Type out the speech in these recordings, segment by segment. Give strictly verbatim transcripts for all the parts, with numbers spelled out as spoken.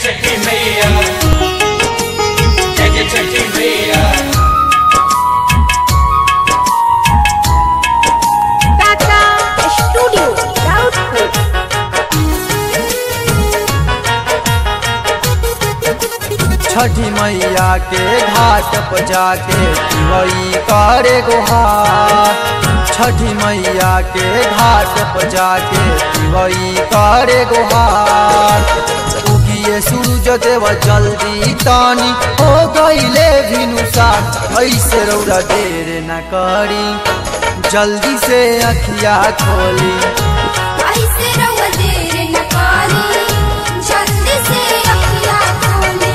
छठी मैया, जय जय छठी मैया। टाटा स्टूडियो राउतपुर। छठी मैया के घाट पर जाके वही करे गुहार। छठी मैया के घाट पर जाके वही करे गुहार। उगिए सूरज देव जल्दी तानी हो गईले भिनुसार। ऐसे रौरा देर न करी जल्दी से अखिया खोली। ऐसे रउआ देर न करी जल्दी से अखिया खोली।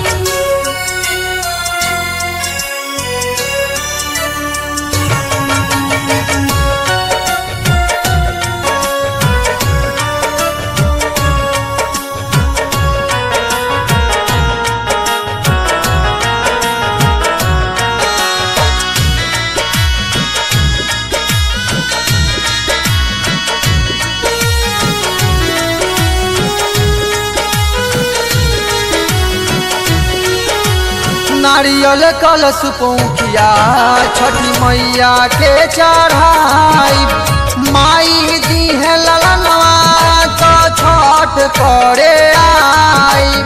नारियल कलश पौखिया छठी मैया के चढ़ाई। माई दी है ललनवा तो छठ करे आई।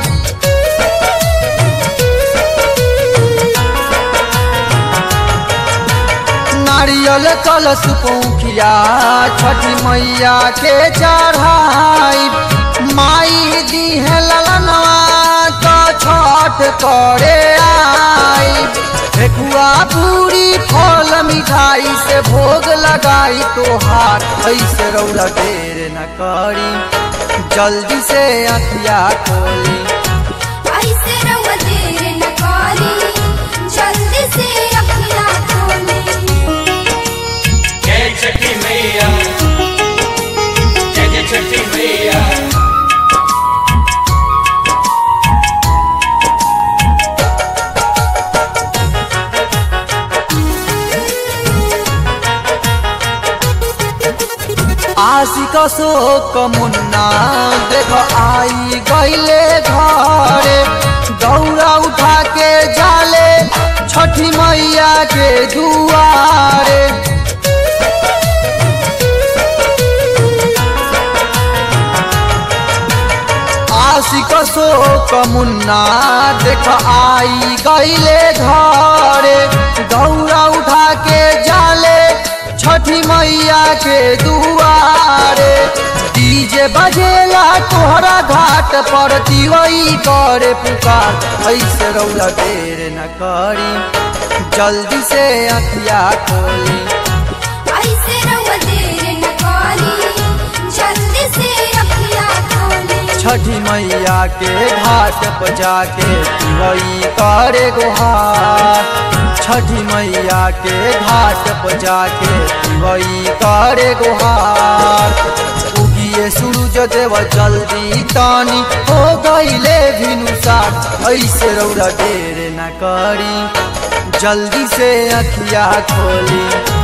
नारियल कलश पौखिया छठी मैया के चढ़ाई। माई दी है ललनवा तो छठ करे आई। ठेकुआ पूरी फल मिठाई से भोग लगाई तोहार। ऐसे रौरा देर न करी जल्दी से अखिया खोली। ऐसे रउआ देर न करी जल्दी से अखिया खोली। जय छठी मैया, जय जय छठी मैया। आशिक शोक मुन्ना देख आई गईले घरे। दौरा उठा के जाले छठी मैया के दुआरे। आशिक शोक मुन्ना देख आई गईले घरे। दौरा उठा के जाले छठी मैया के दुआरे। डीजे बजेला तोहरा घाट पर दिवई करे पुकार। ऐसे रौला देर न करी जल्दी से अखिया खोली। ऐसे रउआ देर न करी जल्दी से अखिया खोली। छठी मैया के घाट पर जाके वही करे गुहार। छठी मैया के घाट पर जाके वही करे गुहार। उगिए सूरज देव जल्दी तानी हो गईले भिनुसार। ऐसे रौरा देर न करी जल्दी से अखिया खोली।